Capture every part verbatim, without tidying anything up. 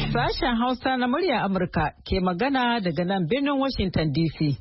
Sashen Hausa na murya Amurka ke magana daga nan birnin Washington D C.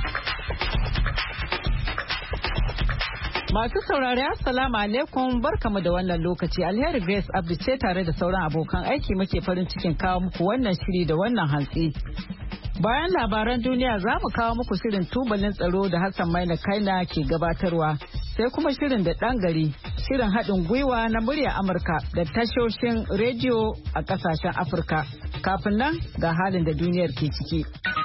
Masu saurari Assalamu alaikum barkamu da wannan lokaci. Alheri Grace Abdi ce tare da sauran abokan aiki muke farin cikin kawo muku wannan shiri da wannan hantsi. Bayan labaran duniya za mu kawo muku shirin tubalin tsaro da Hassan Maina Kaina ke gabatarwa, sai kuma shirin da ɗan gari, shirin haɗin gwiwa na murya Amurka da tashoshin rediyo a ƙasashen Afirka. Kafin nan ga halin da duniyar ke ciki.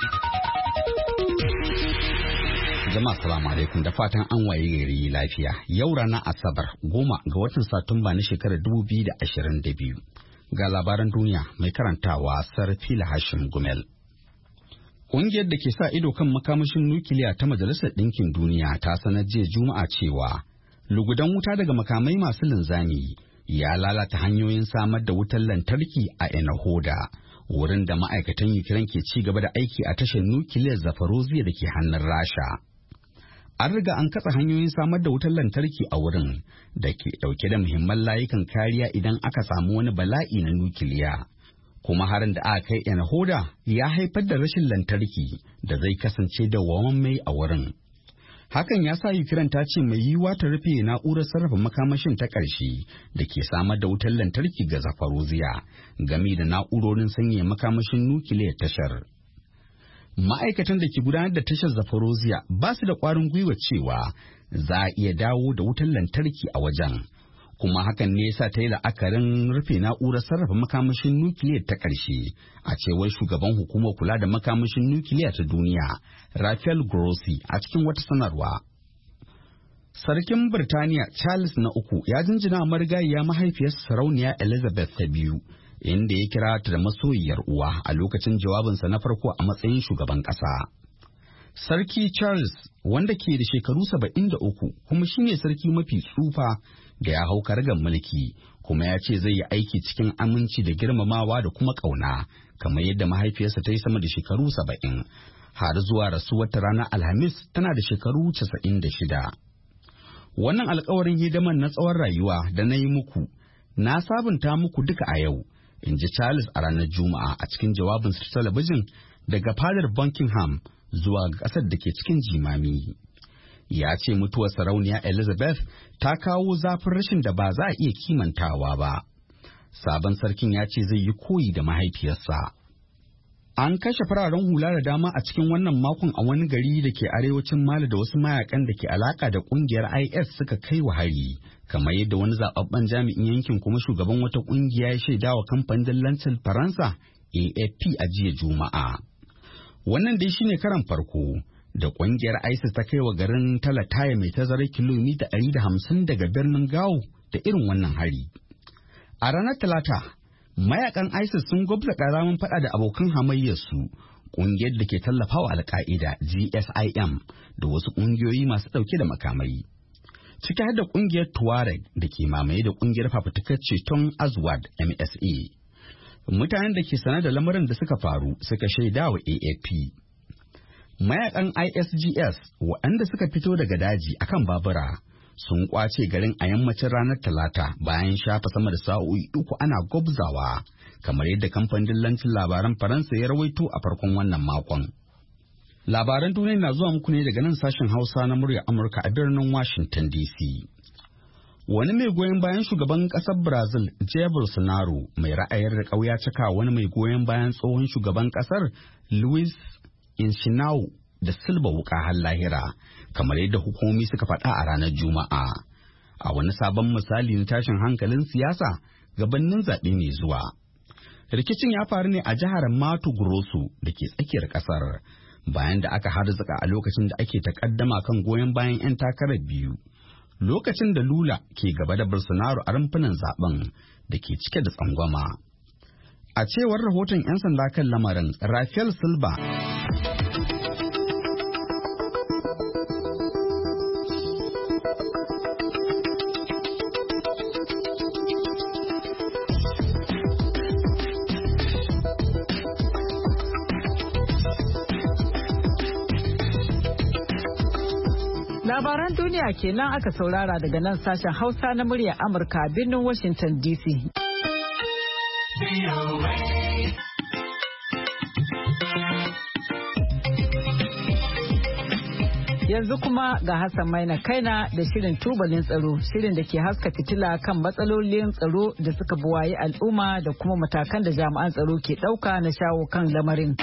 Jama'a salamu alaikum da fatan an waye gari lafiya. Yau ranar Asabar goma ga watan Satumba na shekarar dubu biyu da ashirin da biyu. Ga labaran duniya mai karantawa Sarfila Hashim Gumel. Ƙungiyar da ke sa ido kan makamashin nukiliya ta Majalisar Ɗinkin Duniya ta sanar jiya Juma'a cewa lugudan wuta daga makamai masu linzami ya lalata hanyoyin samar da wutar lantarki a Enahoda, wurin da ma'aikatan Ukraine ke ci gaba da aiki a tashar nukiliyar Zaporozhye da ke hannun Rasha. An riga an katse hanyoyin samar da wutar lantarki a wurin da ke ɗauke da muhimman layukan kariya idan aka samu wani bala'i na nukiliya. Kuma harin da aka kai Enahoda ya haifar da rashin lantarki da zai kasance da mai a wurin. Hakan ya sa Ukraine ta ce mai yiwuwa ta rufe na'urar sarrafa makamashin ta ƙarshe da ke samar da wutar lantarki ga Zaporozhye game da na'urorin sanya makamashin nukiliyar tashar. Ma'aikatan da ke gudanar da tashar Zaporozhye ba su da ƙwarin gwiwa cewa za a iya dawo da wutar lantarki a wajen. Kuma hakan ne yasa ta yi la'akarin rufe na'urar sarrafa makamashin nukiliya ta ƙarshe, a cewar shugaban hukumar kula da makamashin nukiliya ta duniya Rafael Grossi a cikin wata sanarwa. Sarkin Birtaniya Charles na uku ya jinjina marigayiya mahaifiyarsa sarauniya Elizabeth ta biyu, inda ya kira ta da masoyiyar uwa a lokacin jawabinsa na farko a matsayin shugaban ƙasa. Sarki Charles, wanda ke da shekaru saba'in da uku kuma shine sarki mafi tsufa da ya hau karagar mulki, kuma ya ce zai yi aiki cikin aminci da girmamawa da kuma ƙauna kamar yadda mahaifiyarsa ta yi sama da shekaru saba'in har zuwa rasuwar ta ranar Alhamis tana da shekaru casa'in da shida. Wannan alkawarin hidiman na tsawon rayuwa da na yi muku na sabunta muku duka a yau, in ji Charles a ranar Juma'a a cikin jawabinsa ta talabijin daga fadar Buckingham zuwa ga ƙasar da ke cikin jimami. Ya ce mutuwar sarauniya Elizabeth ta kawo zafin rashin da ba za a iya kimantawa ba. Sabon sarkin ya ce zai yi koyi da mahaifiyarsa. An kashe fararen hula da dama a cikin wannan makon a wani gari da ke arewacin Mali da wasu mayakan da ke alaka da kungiyar I S suka kai wa hari, kamar yadda wani zababben jami'in yankin kuma shugaban wata kungiya ya shaidawa kamfanin dillancin Faransa A F P a jiya Juma'a. Wannan dai shine karan farko da kungiyar ISIS ta kai wa garin Talataya mai tazarar kilomita ɗari da hamsin daga birnin Gao da irin wannan hari. A ranar Talata, mayakan ISIS sun gwabza ƙaramin fada da abokan hamayyarsu, kungiyar da ke tallafawa Al-Qaida G S I M da wasu kungiyoyi masu ɗauke da makamai. Ciki har da kungiyar Tuareg da ke mamaye da kungiyar fafutukar ceton Azwad M S A. Mutanen da ke sanar da lamarin da suka faru suka shaida wa A F P. Mayakan I S G S waɗanda suka fito daga daji akan babura sun kwace garin a yammacin ranar Talata bayan shafa sama da sa'o'i uku ana gwabzawa, kamar yadda kamfanin dillancin labaran Faransa ya rawaito a farkon wannan makon. Labaran duniya na zuwa muku ne daga nan sashen Hausa na murya Amurka a birnin Washington D C. Wani mai goyon bayan shugaban ƙasar Brazil, Jair Bolsonaro, mai ra'ayar da ƙauya cika wani mai goyon bayan tsohon shugaban ƙasar, Luiz Inacio da Silva wuka har lahira, kamar yadda hukumomi suka faɗa a ranar Juma'a. A wani sabon misali na tashin hankalin siyasa gabanin zaɓe mai zuwa. Rikicin ya faru ne a jihar Mato Grosso da ke tsakiyar ƙasar, bayan da aka harzuka a lokacin da ake takaddama kan goyon bayan 'yan takarar biyu. Lokacin da Lula ke gaba da Bolsonaro a rumfunan zaben da ke cike da tsangwama. A cewar rahoton 'yan sanda kan lamarin, Rafael Silva Labaran duniya kenan aka saurara daga nan sashen Hausa na muryar Amurka birnin Washington D C. Yanzu kuma ga Hassan Maina Kaina da shirin tubalin tsaro, shirin da ke haska fitila kan matsalolin tsaro da suka buwaye al'umma da kuma matakan da jami'an tsaro ke ɗauka na shawo kan lamarin.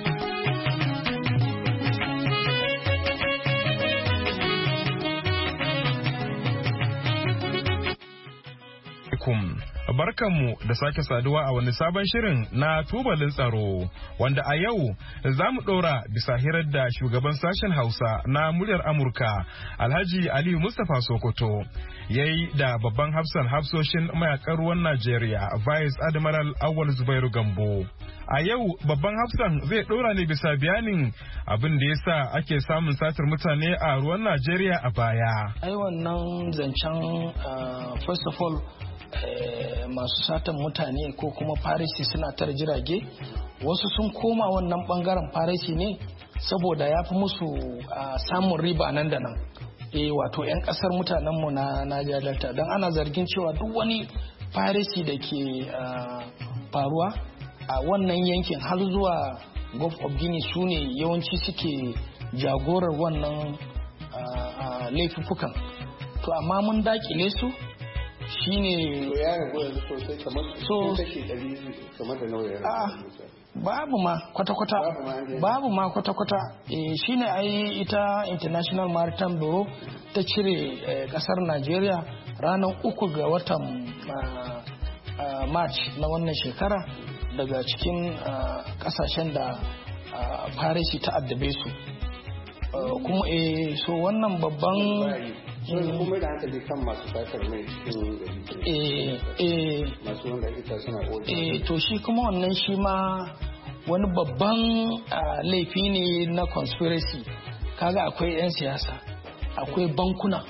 Barkanmu da sake saduwa a wani sabon shirin na tubalin tsaro wanda a yau za mu ɗora bisa hirar da shugaban sashen Hausa na muryar Amurka Alhaji Aliyu Mustapha Sokoto ya yi da babban hafsan hafsoshin mayakan ruwan Najeriya Vice Admiral Awal Zubairu Gambo. A yau babban hafsan zai ɗora ne bisa bayanin abin da ya sa ake samun satar mutane a ruwan Najeriya a baya. Ai wannan zancen uh, first of all Eh, masu satan mutane ko kuma farisi suna tara jirage, wasu sun koma wannan bangaren farisi ne saboda ya fi musu uh, samun riba nan da nan, e, wato 'yan kasar mutanenmu na Niger Delta, don ana zargin cewa duk wani farisi da ke uh, faruwa a wannan yankin har zuwa Gulf of Guinea su ne yawanci suke jagorar wannan uh, uh, laifukan. To amma mun dakile su shine ya ragu yanzu sosai kamar so take ɗari kamar da nauyi babu ma kwata-kwata babu ma kwata-kwata eh shine ai ita International Maritime Bureau ta cire kasar Najeriya ranar uku ga watan March na wannan shekara daga cikin kasashen da farisi ta addabe su, kuma eh so wannan babban sun kuma da hankali kan masu fatar mai cikin gari masu wanda ita suna eh to shi kuma wannan shi ma wani babban laifi ne na conspiracy. Kaga akwai 'yan siyasa, akwai bankuna,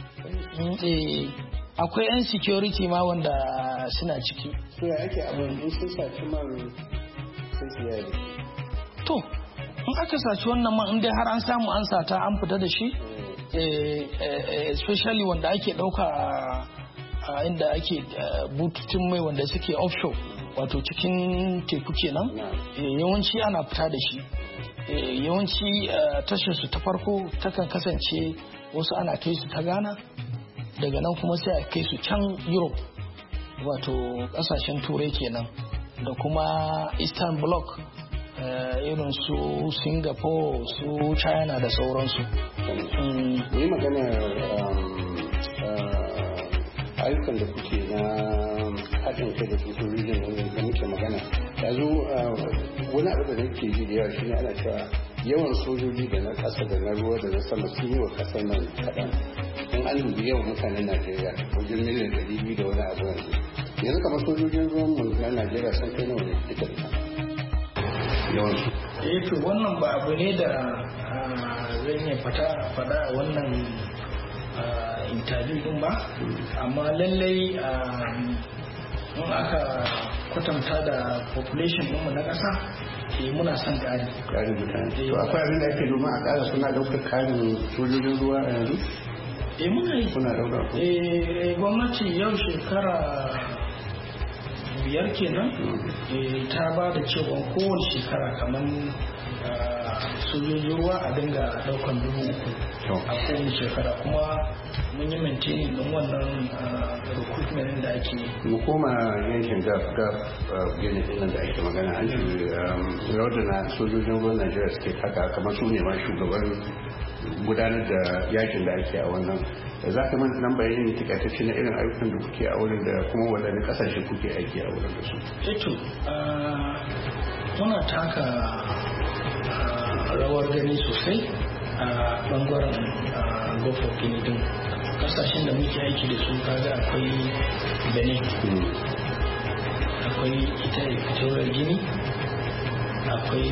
akwai 'yan security ma wanda suna ciki. So ya ake abin in sun saci man sun siya da to in aka saci wannan man in dai har an samu an sata an fita da shi, especially wanda ake dauka a inda ake bututun mai wanda suke offshore, wato cikin teku kenan, yawanci ana fita da shi. Yawanci tashar su ta farko takan kasance wasu ana kai su ta Ghana, daga nan kuma sai a kai su can Europe, wato kasashen turai kenan, da kuma Eastern Bloc, irin su Singapore, su China da sauransu. Yi magana ayyukan da kuke na haɗin kai da kusur rijin da muke magana. Yanzu wani abu da nake ji da yawa shi ne ana cewa yawan sojoji da na ƙasa da na ruwa da na sama sun yi wa ƙasar nan kaɗan. In an dubi yawan mutanen Najeriya wajen miliyan ɗari biyu da wani abu yanzu. Yanzu kamar sojojin ruwan mu na Najeriya sun kai nawa ne duka duka. Yawansu. Eh to wannan ba abu ne da zan iya faɗa a wannan interview din ba, amma lallai in aka kwatanta da population ɗinmu na ƙasa, eh muna son ƙari. Ƙarin mutane. To akwai abin da ake domin a ƙara suna ɗaukar ƙarin sojojin ruwa a yanzu? Eh muna yi. Kuna ɗaukar ku? Eh gwamnati yau shekara biyar kenan ta ba da cewa kowace shekara kamar sojojin ruwa a dinga daukan dubu uku a kowace shekara, kuma mun yi maintaining din wannan recruitment da ake yi. Mu koma yankin gaf gaf gini din da ake magana, an ce rawar da na sojojin ruwan Najeriya suke taka kamar su ne ma shugaban gudanar da yakin da ake a wannan. Za ka mana nan bayanin tikaitacce na irin ayyukan da kuke a wurin da kuma wadanne kasashe kuke aiki a wurin da su. Eto muna taka rawar gani sosai a bangaren Gulf of Guinea din. Kasashen da muke aiki da su kaga akwai Benin, akwai ita Equatorial Guinea, akwai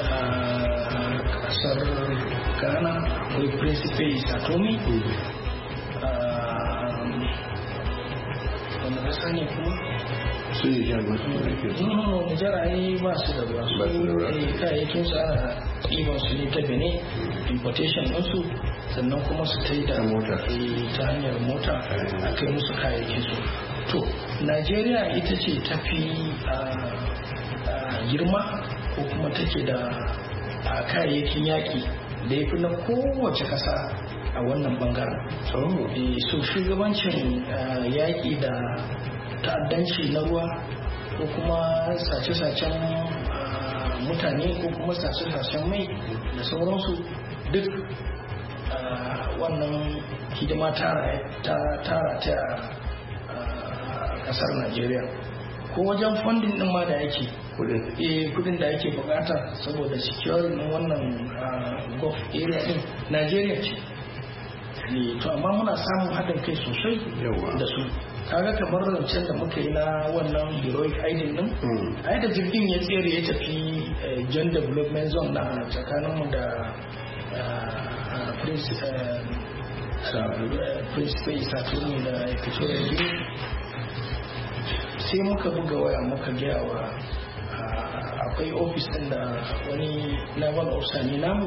kasar Ghana, akwai Principe Satomi, wanda kasa ne kuma su ne jami'an su da ke su Nijar ai ba su da ruwa, su kayayyakin su ana ɗiban su ne ta Benin, importation ɗinsu, sannan kuma su ta yi da ta hanyar mota a kai musu kayayyakin su. To Najeriya ita ce ta fi girma ko kuma take da kayayyakin yaƙi da ya fi na kowace ƙasa a wannan bangaren. So shugabancin yaƙi da ta'addanci na ruwa ko kuma sace-sacen mutane ko kuma sace-sacen mai da sauransu duk wannan hidima tara ta ƙasar Najeriya. Ko wajen funding din ma da yake kudin da ake bukata saboda securing din wannan Gulf area din Najeriya ce. To amma muna samun haɗin kai sosai da su. Kaga kamar rancen da muka yi na wannan heroic aidin din ai da jirgin ya tsere ya tafi John Development Zone na tsakaninmu da Prince Prince Isa Tuni da Equatorial Guinea. Sai muka buga waya muka gaya wa akwai ofis ɗin da wani naval officer ne namu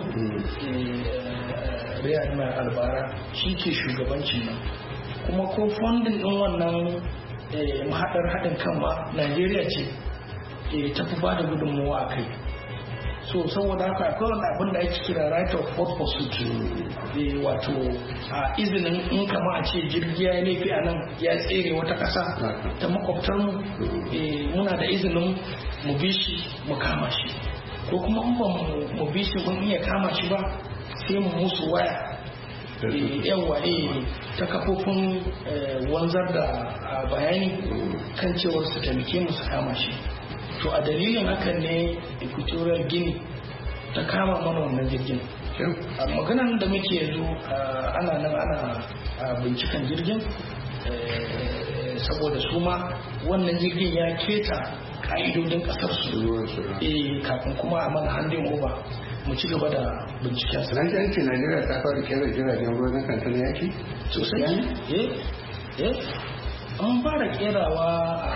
Riyad Mai Albara shi ke shugabancin nan kuma ko funding ɗin wannan mahaɗar haɗin kan ma Najeriya ce ta fi ba da gudunmawa a kai. So saboda haka akwai wani abin da ake kira right of port pursuit wato a izinin in kama a ce jirgi ya laifi a nan ya tsere wata ƙasa ta makwabtar mu muna da izinin mu bi shi mu kama shi ko kuma in ba mu bi shi mun iya kama shi ba sai mu musu waya yawa ta kafofin wanzar da bayani kan cewar su taimake mu su kama shi. To a dalilin hakan ne Equatorial Guinea ta kama mana wannan jirgin. A maganan da muke yanzu ana nan ana binciken jirgin saboda su ma wannan jirgin ya keta ka'idodin kasar su kafin kuma a mana handin over mu ci gaba da binciken sa. Nan yanki Najeriya ta fara kera jiragen ruwa na kantin yaki? Sosai. Eh, eh, an fara kerawa a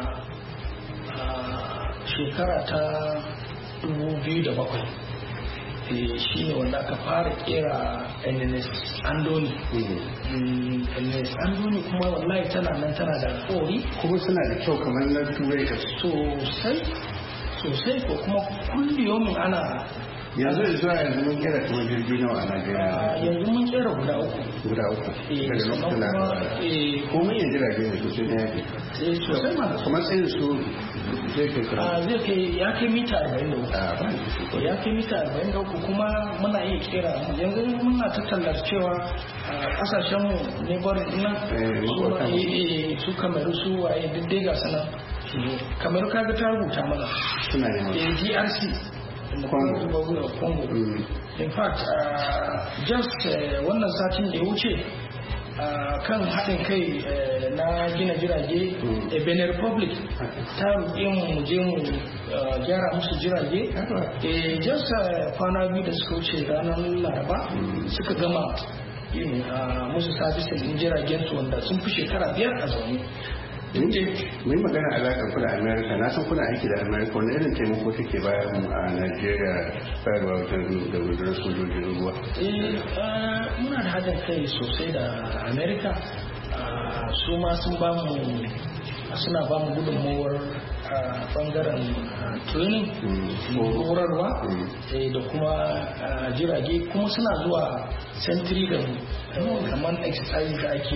shekara ta dubu biyu da bakwai shi ne wanda aka fara kera N N S Andoni. N N S Andoni kuma wallahi tana nan tana da alƙawari kuma suna da kyau kamar na turai ka sosai sosai ko kuma kulliyomin ana yanzu da zuwa yanzu mun kera kuma jirgi nawa a Najeriya. Yanzu mun kera guda uku. Guda uku. Daga lokacin da ko mun yin jirage ne sosai na yaki. Sosai ma. Kuma tsayin su zai kai kira. Zai kai ya kai mita arba'in da uku. Ya kai mita arba'in da uku kuma muna iya kera yanzu muna tattallar cewa kasashen mu ne barin ina su Kamaru su waye duk dai ga sana. Kamaru kaga ta rubuta mana. Suna ne. D R C. Congo. Congo. Mm. In fact, uh, just wannan uh, satin da ya wuce uh, kan haɗin kai uh, na gina jirage mm. a Benin Republic ta roƙe mu je mu gyara musu jirage. Uh, just kwana uh, biyu da suka wuce ranar Laraba mm. suka gama uh, musu sabisin din jiragen su wanda sun fi shekara biyar a zaune. Mun magana alaƙar kuna Amerika, na san kuna aiki da Amerika, wani irin taimako take bayan a Najeriya bayarwa wajen da rundunar sojojin ruwa? Muna da haɗin kai sosai da Amerika, su ma sun ba mu suna ba mu gudunmawar bangaren training horarwa da kuma jirage kuma suna zuwa sentry da kamar exercise da ake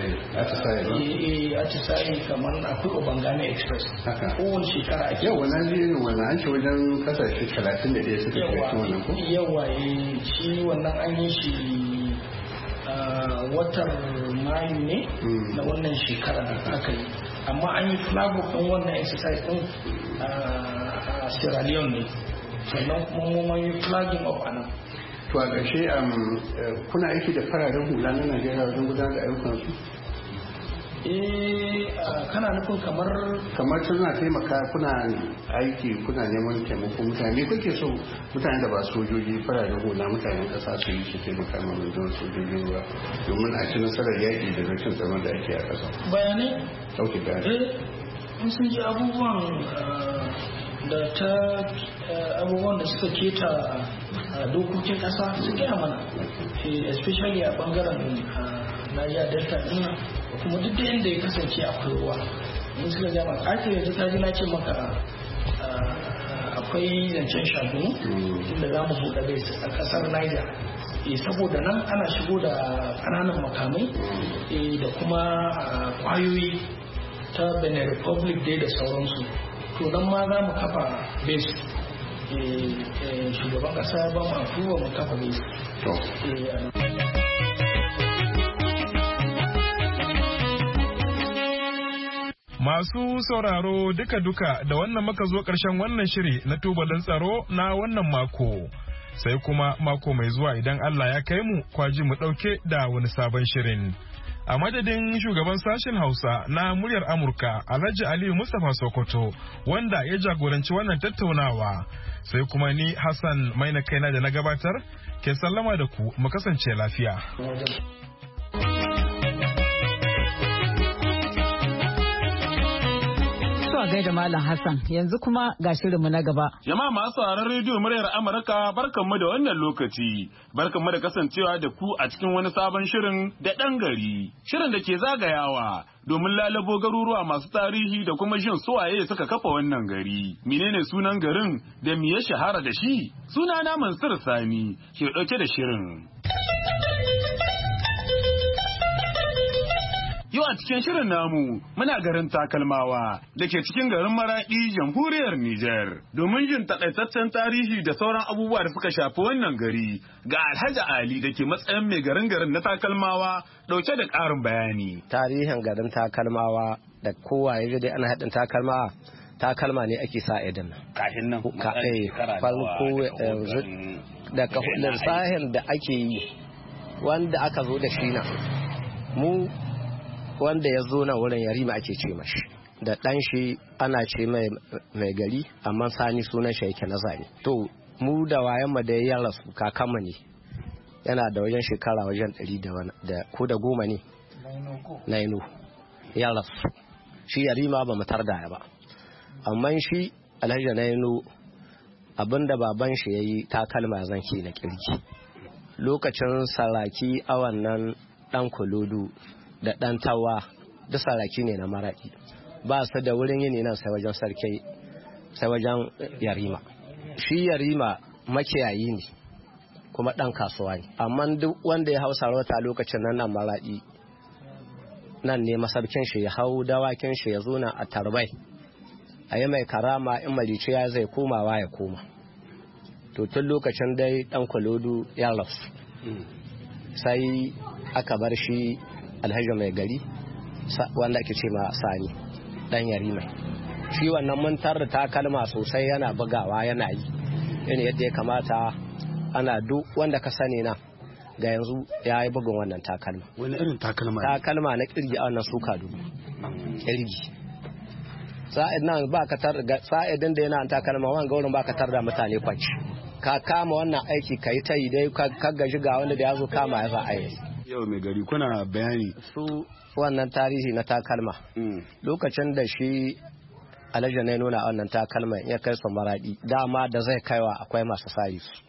a atisayi kamar akwai obangame express kowane shekara ake yau wannan jirin wannan an ce wajen kasashe talatin da ɗaya suka kai wannan ko yawa shi wannan an yi shi watan mayu ne na wannan shekara da aka yi amma an yi flag ɗin wannan exercise ɗin a Sierra Leone ne sannan kuma mun yi flagging of anan. To a ƙarshe kuna aiki da fararen hula na Najeriya wajen gudanar da ayyukan su? Eh kana nufin kamar kamar suna taimaka kuna aiki kuna neman taimakon mutane me kuke so mutane da ba sojoji fararen hula mutanen ƙasa su yi su taimaka ma rundunar sojojin ruwa domin a ci nasarar yaƙi da rashin tsaron da ake a ƙasa. Bayanai? Ɗauke bayanai. Eh in sun ji abubuwan da ta abubuwan da suka keta dokokin kasa su gaya mana especially a bangaren Niger Delta din kuma duk da inda ya kasance akwai ruwa in suka gama ake yanzu ta ji na ce maka akwai zancen shagunu inda za mu buɗe base a ƙasar Niger. E, saboda nan ana shigo da ƙananan makamai e, da kuma ƙwayoyi ta Benin Republic dai da sauransu. To nan ma za mu kafa base. E, e, shugaban ƙasa ya ba mu afuwa mu kafa base. Masu sauraro duka-duka da wannan muka zo ƙarshen wannan shiri na tubalin tsaro na wannan mako. Sai kuma mako mai zuwa idan Allah ya kai mu kwaji mu ɗauke da wani sabon shirin. A madadin shugaban sashen Hausa na muryar Amurka Alhaji Aliyu Mustapha Sokoto wanda ya jagoranci wannan tattaunawa. Sai kuma ni Hassan Maina kaina da na gabatar ke sallama da ku mu kasance lafiya. A gaida Malam Hassan yanzu kuma ga shirinmu na gaba. Jama'a masu sauraron rediyo muryar Amurka barkanmu da wannan lokaci. Barkanmu da kasancewa da ku a cikin wani sabon shirin da ɗan gari. Shirin da ke zagayawa domin lalabo garuruwa masu tarihi da kuma jin suwaye suka kafa wannan gari. Menene sunan garin da me ya shahara da shi? Sunana Mansur Sani ke ɗauke da shirin. Yau a cikin shirin namu muna garin Takalmawa da ke cikin garin Maraɗi jamhuriyar Nijar domin jin takaitaccen tarihi da sauran abubuwa da suka shafi wannan gari ga Alhaji Ali da ke matsayin mai garin garin na Takalmawa dauke da ƙarin bayani. Tarihin garin Takalmawa da kowa ya dai ana haɗin takalma takalma ne ake sa idan nan. Kashin nan ka eh farko yanzu da kafin sahin da ake yi wanda aka zo da shi na mu wanda ya zo na wurin Yarima ake ce mashi da ɗan shi ana ce mai mai gari amma Sani sunan shi yake na zane. To mu da wayan mu da ya rasu kakanmu ne yana da wajen shekara wajen ɗari da ko da goma ne naino ya rasu shi Yarima ba mu tarda ba amma shi Alhaji naino abinda baban shi yayi takalma zanki na kirki lokacin saraki a wannan dan kolodu da ɗan tawa duk saraki ne na Maraɗi ba su da wurin yini nan sai wajen sarki sai wajen Yarima. Shi Yarima makiyayi ne kuma ɗan kasuwa ne amma duk wanda ya hau sarauta lokacin nan nan Maraɗi nan ne masarkin shi ya hau dawakin shi ya zo na a tarbai a yi mai karama in malice ya zai komawa ya koma. To tun lokacin dai ɗan kwalodu ya rasu sai aka bar shi Alhaji mai gari wanda ake ce ma Sani dan Yarima. Shi wannan mun tarda takalma sosai yana bugawa yana yi yana yadda ya kamata ana duk wanda ka sani na ga yanzu ya yi bugun wannan takalma. Wani irin takalma? Takalma na kirgi a wannan suka dubu kirgi. Sa'id nan ba ka tar sa'idin da yana takalma wanga wurin ba ka tarda mutane kwanci ka kama wannan aiki ka yi ta yi dai ka gaji ga wanda da ya zo kama ya za a yi. Yau mai gari kuna bayani su wannan tarihi na takalma lokacin da shi Alhaji ne nuna wannan takalma ya kai su Maraɗi dama da zai kaiwa akwai masu sayi su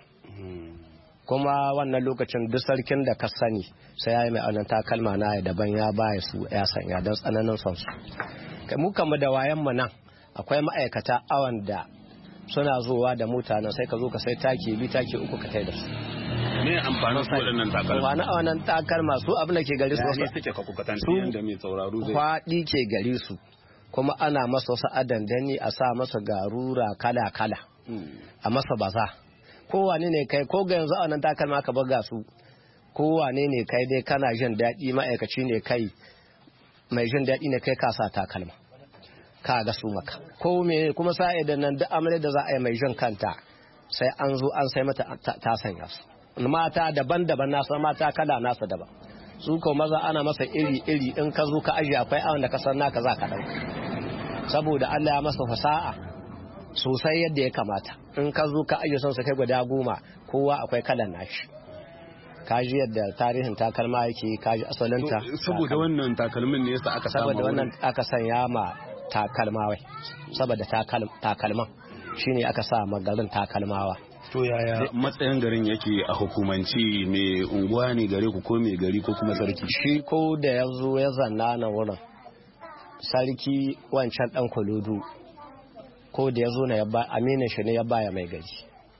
kuma wannan lokacin duk sarkin da ka sani sai ya yi mai wannan takalma na ya daban ya baya su ya sanya don tsananin son su. Mu kama da wayan mu nan akwai ma'aikata awan da suna zuwa da mutanen sai ka zo ka sai take bi take uku ka tai da su. Me amfanin su waɗannan takalma? Wani a wannan takalma su abin da ke gari su wasu suke ka kukatanci yadda mai sauraro zai. Kwaɗi ke gari su kuma ana masa wasu adandani a sa masa garura kala-kala a masa baza. Kowane ne kai ko ga yanzu a wannan takalma ka buga su kowane ne kai dai kana jin daɗi ma'aikaci ne kai mai jin daɗi ne kai ka sa takalma ka ga su maka ko me kuma sa'i da nan duk amare da za a yi mai jin kanta sai an zo an sai mata ta sanya su. Mata daban-daban nasa mata kala nasa daban su ko maza ana masa iri-iri in ka zo ka ajiye akwai awon da ka san naka za ka ɗauka saboda Allah ya masa fasaha sosai yadda ya kamata in ka zo ka ajiye son sa kai guda goma kowa akwai kalan nashi kaji yadda tarihin takalma yake kaji asalinta saboda wannan takalmin ne yasa aka samu saboda wannan aka sanya ma takalma wai saboda takalman shine aka sa magarin takalmawa. To yaya matsayin garin yake a hukumanci mai unguwa ne gare ku ko mai gari ko kuma sarki? Shi ko da ya zo ya zanna na wurin sarki wancan dan kolodu ko da ya zo na yabba aminin shi ne ya baya mai gari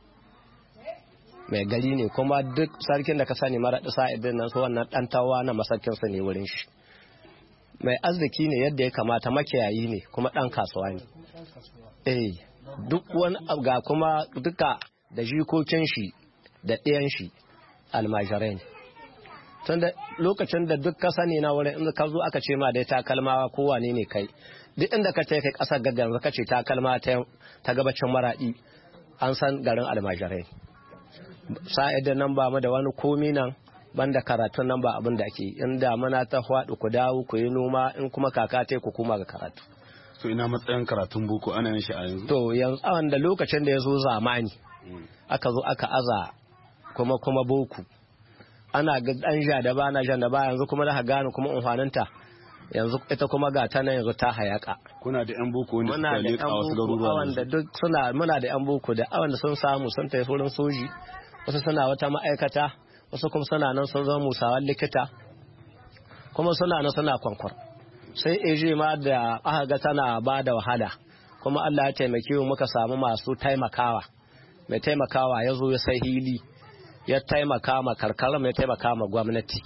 mai gari ne kuma duk sarkin da ka sani maraɗi sa'idin nan su wannan ɗan tawa na masarkinsa ne wurin shi mai arziki ne yadda ya kamata makiyayi ne kuma ɗan kasuwa ne eh duk wani ga kuma duka da jikokin shi da ɗayan shi almajirai ne tun da lokacin da duk ka sani na wurin inda ka zo aka ce ma dai takalmawa kowane ne kai duk inda ka ce kai ƙasar gaggar ka ce takalma ta gabacin maraɗi an san garin almajirai sa'idin nan ba mu da wani komi nan banda karatun nan ba abin da ake inda muna ta faɗi ku dawo ku yi noma in kuma kaka ta ku kuma ga karatu. To ina matsayin karatun boko ana yin shi a yanzu? To yanzu a wanda lokacin da ya zo zamani aka zo aka aza kuma kuma boko ana ga dan ja da ba na jan da ba yanzu kuma da gane kuma amfaninta yanzu ita kuma ga ta nan yanzu ta hayaka. Kuna da yan boko wanda suka leƙa wasu garuruwa wanda duk suna muna da yan boko da awanda sun samu sun tafi wurin soji wasu suna wata ma'aikata wasu kuma suna nan sun zama musawan likita kuma suna nan suna kwankwar sai eje ma da aka ga tana ba da wahala kuma Allah ya taimake mu muka samu masu taimakawa mai taimakawa ya zo ya sai hili ya taimaka ma karkara mai taimaka ma gwamnati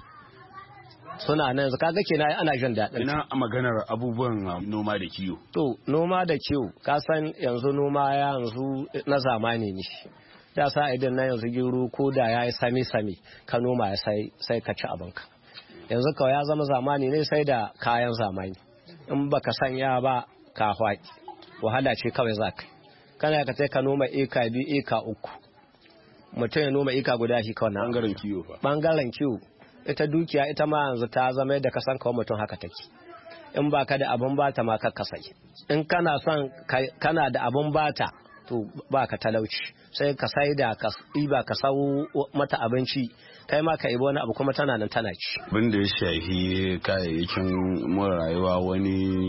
suna nan yanzu kaga kenan ana jin daɗin ina maganar abubuwan noma da kiwo to noma da kiwo ka san yanzu noma yanzu na zamani ne da sa idan na yanzu gero ko da ya yi sami-sami ka noma ya sai ka ci abinka yanzu kawai ya zama zamani ne sai da kayan zamani in baka sanya ba ka hwaki wahala ce kawai za ka kana ka sai ka noma eka biyu eka uku mutum ya noma eka guda shi kawai na bangaren kiwo ba bangaren kiwo ita dukiya ita ma yanzu ta zama yadda ka san kawai mutum haka take in baka da abin bata ma ka kasai in kana son kana da abin bata to ba ka talauci sai ka sai da ka iba ka sau mata abinci kai ma ka ibo wani abu kuma tana nan tana ci abin da ya shafi kayayyakin more rayuwa wani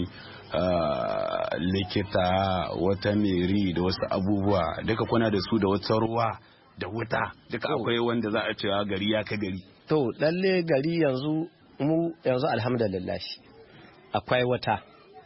likita wata meri da wasu abubuwa duka kuna da su da wata ruwa da wuta duka akwai wanda za a cewa gari ya ka gari to lalle gari yanzu mu yanzu alhamdulillah akwai wata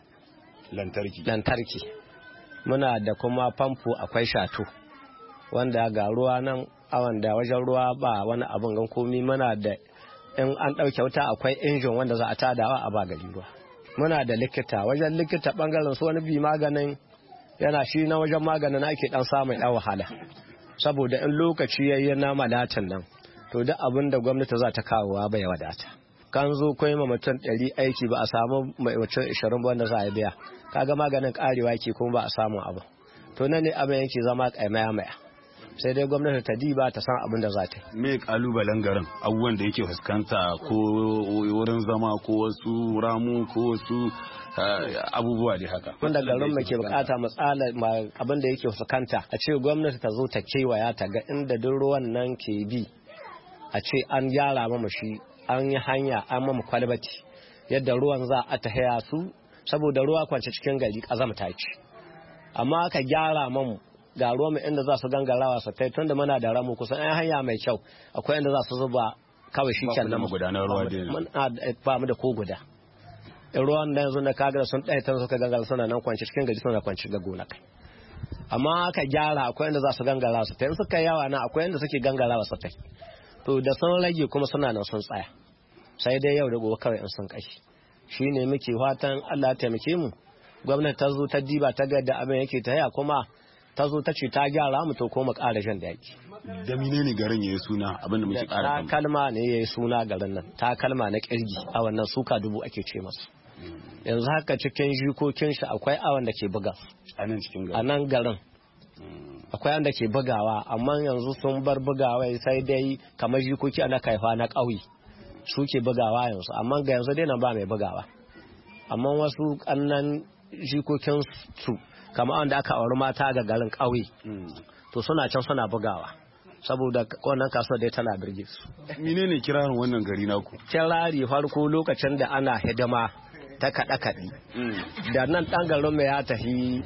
lantarki lantarki muna da kuma famfo akwai shato wanda ga ruwa nan awan da wajen ruwa ba wani abin gan komi muna da in an ɗauke wuta akwai injin wanda za a tadawa a ba gari ruwa muna da likita wajen likita bangaren su wani bi maganin yana shi na wajen maganin ake dan samun ɗan wahala saboda in lokaci yayi na malatin nan to duk abin da gwamnati za ta kawowa bai wadata kan zo kai ma mutum ɗari aiki ba a samu mai mutum ishirin wanda za a biya kaga maganin karewa ke kuma ba a samu abu to nan ne abin yake zama kaimaya maya sai dai gwamnati ta diba ta san abin da za ta yi me kalubalen garin abubuwan da yake fuskanta ko wurin zama ko wasu ramu ko wasu abubuwa da haka wanda garin mu ke bukata matsala abin da yake fuskanta a ce gwamnati ta zo ta kewaya ta ga inda duk ruwan nan ke bi a ce an gyara mamu shi an yi hanya an mamu kwalbati yadda ruwan za a ta haya su saboda ruwa kwance cikin gari kazamta ce amma aka gyara mamu ga ruwa mai inda za su gangarawa su kai tunda muna da ramu kusan an hanya mai kyau akwai inda za su zuba kawai shi can nan magudanar ruwa dai ba mu da ko guda ruwan da yanzu na kagar sun ɗaya tan suka gangara suna nan kwance cikin gari suna kwance ga gona kai amma aka gyara akwai inda za su gangara su kai suka yawa na akwai inda suke gangarawa su kai to da sun rage kuma suna nan sun tsaya sai dai yau da gobe kawai in sun kashi shine muke fatan Allah taimake mu gwamnati ta zo ta diba ta ga da abin yake ta haya kuma ta zo ta ce ta gyara mu to ko mu ƙara jan da yake da menene garin yayi suna abin da muke ƙara ta kalma ne yayi suna garin nan ta kalma na kirgi a wannan suka dubu ake ce masa yanzu haka cikin jikokin shi akwai awan da ke buga a nan cikin garin a nan garin akwai wanda ke bugawa amma yanzu sun bar bugawa sai dai kamar jikoki ana kaifa na ƙauye su ke bugawa yanzu amma ga yanzu dai nan ba mai bugawa amma wasu kannan jikokin su kamar wanda aka auri mata ga garin ƙauye to suna can suna bugawa saboda wannan kasuwa dai tana birge su menene kirarin wannan gari naku kirari farko lokacin da ana hidima ta kaɗe kaɗe da nan ɗan garin mai ya tafi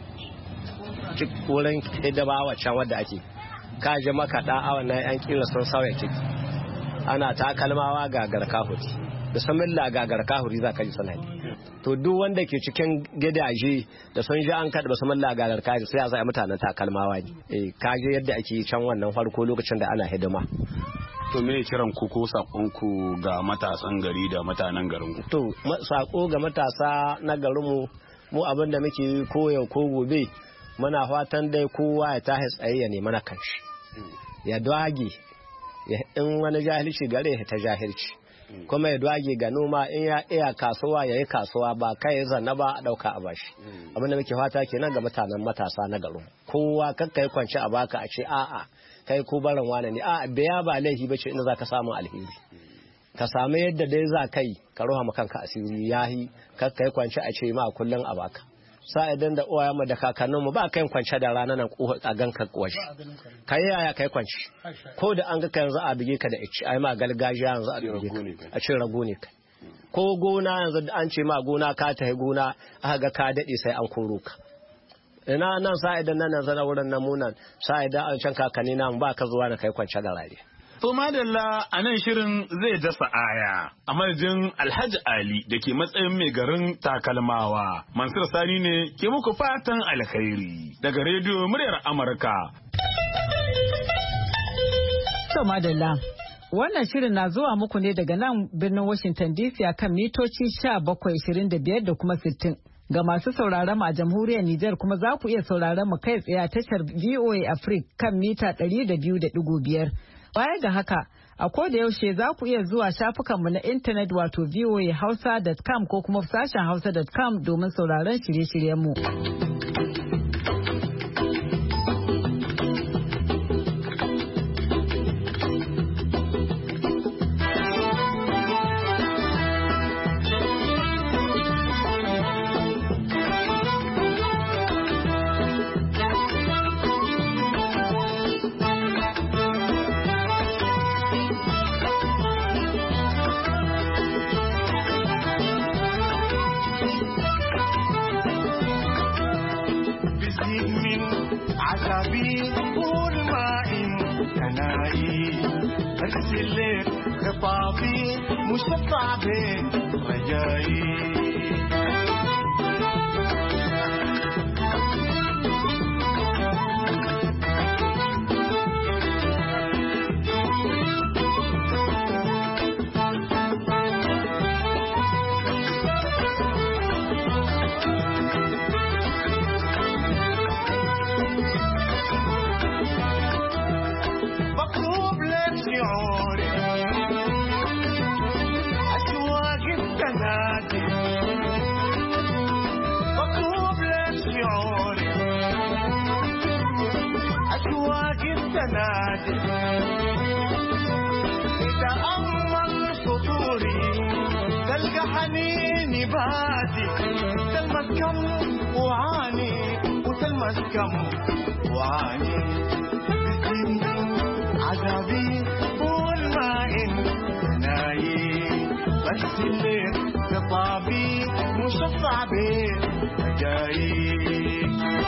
wurin hidima waccan wadda ake kaji makaɗa a wannan yan kila sun sauya ciki ana takalmawa ga garka hutu bismillah gagar kahuri za ka ji sanadi. To duk wanda ke cikin gidaje da sun ji an kaɗa bismillah gagar kahuri sai a zai mutanen takalmawa ne. Eh kaje yadda ake can wannan farko lokacin da ana hidima. To me kiran ku ko sakon ku ga matasan gari da mutanen garin ku? To sako ga matasa na garin mu mu abin da muke koyo ko gobe muna fatan dai kowa ya tahi tsaye ya nemi na kanshi. Ya dage in wani jahilci gare ya ta jahilci. Kuma ya dage ga noma in ya iya kasuwa ya yi kasuwa ba kai ya zanna ba a dauka a bashi. Abin da muke fata kenan ga mutanen matasa na garin. Kowa kakkai kwanci a baka a ce a'a kai ko barin wane ne a biya ba laifi bace inda zaka samu alheri ka samu yadda dai za kai ka roha maka kanka asiri yahi kakkai kwanci a ce ma kullun a baka sa idan da uwaye mu da kakannin mu ba kai kwance da rana nan a ganka kwashi kai yaya kai kwanci ko da an ga kai yanzu a bige ka da ici ai ma galgajiya yanzu a bige ka a ce rago ne kai ko gona yanzu an ce ma gona ka ta gona aka ga ka dade sai an koro ka ina nan sa'idan nan zana wurin namunan sa'idan an can kakanni nan ba ka zuwa na kai kwance da rari. To madalla a nan shirin zai dasa aya a madadin Alhaji Ali da ke matsayin mai garin takalmawa. Mansur Sani ne ke muku fatan alkhairi daga rediyo muryar Amurka. To madalla wannan shirin na zuwa muku ne daga nan birnin Washington D C akan mitoci sha bakwai ishirin da biyar da kuma sittin. Ga masu sauraron mu a jamhuriyar Nijar kuma za ku iya sauraron mu kai tsaye a tashar V O A Africa kan mita ɗari da biyu da ɗigo biyar. Baya ga haka, a koda yaushe za ku iya zuwa shafukanmu na intanet wato v o a hausa dot com ko kuma sashen hausa dot com domin sauraron shirye-shiryenmu. خطابي مشفع بين رجائي تأمل سطوري تلقى حنيني بادي تلمس كم وعاني وتلمس كم وعاني عذابي والماء نايم بس الليل خطابي مشفع بين رجائي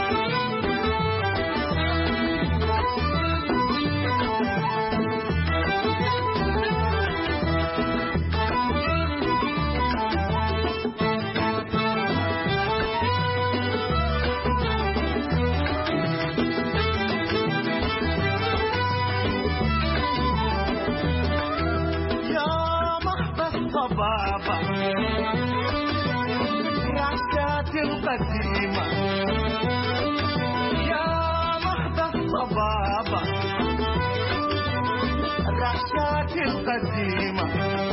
القديمة يا محض الصبابة الرعشات القديمة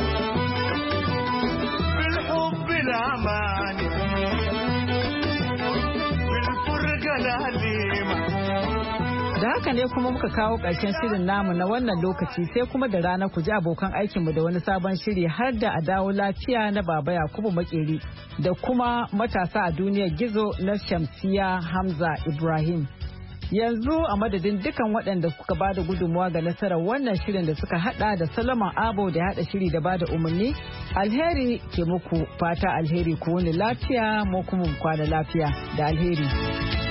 بالحب الأماني بالفرقة الأليمة. Da haka ne kuma muka kawo ƙarshen shirin namu na wannan lokaci sai kuma da rana ku ji abokan aikinmu da wani sabon shiri har da a dawo lafiya na Baba Yakubu Makeri da kuma matasa a duniyar gizo na Shamsiya Hamza Ibrahim. Yanzu a madadin dukan waɗanda suka bada gudunmuwa ga nasarar wannan shirin da suka hada da Solomon Abo da ya hada shiri da bada umarni, alheri ke muku fata alheri ku wani lafiya mu kuma kwana lafiya da alheri.